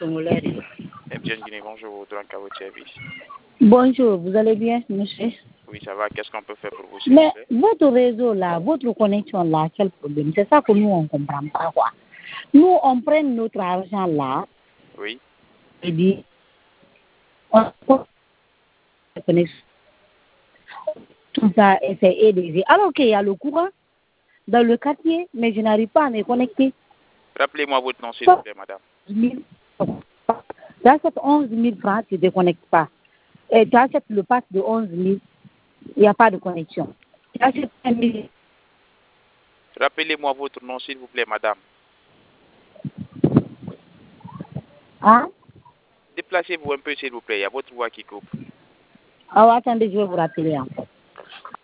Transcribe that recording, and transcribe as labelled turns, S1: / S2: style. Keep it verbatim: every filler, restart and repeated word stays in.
S1: Eh bien, Guinée, bonjour, donc à votre service.
S2: Bonjour, vous allez bien, monsieur?
S1: Oui, ça va. Qu'est-ce qu'on peut faire pour vous, s'il
S2: Mais
S1: vous plaît?
S2: votre réseau là, votre connexion là, quel problème? C'est ça que nous, on ne comprend pas, quoi. Nous, on prend notre argent là,
S1: Oui.
S2: et dit, on tout ça, et c'est aidé. Alors qu'il y a le courant dans le quartier, mais je n'arrive pas à me connecter.
S1: Rappelez-moi votre nom, s'il vous plaît, madame.
S2: Tu achètes onze mille francs, tu ne te connectes pas. Et tu achètes le pass de onze mille, il n'y a pas de connexion. Tu achètes un mille.
S1: Rappelez-moi votre nom, s'il vous plaît, madame.
S2: Hein?
S1: Déplacez-vous un peu, s'il vous plaît. Il y a votre voix qui coupe.
S2: Ah, attendez, je vais vous rappeler encore.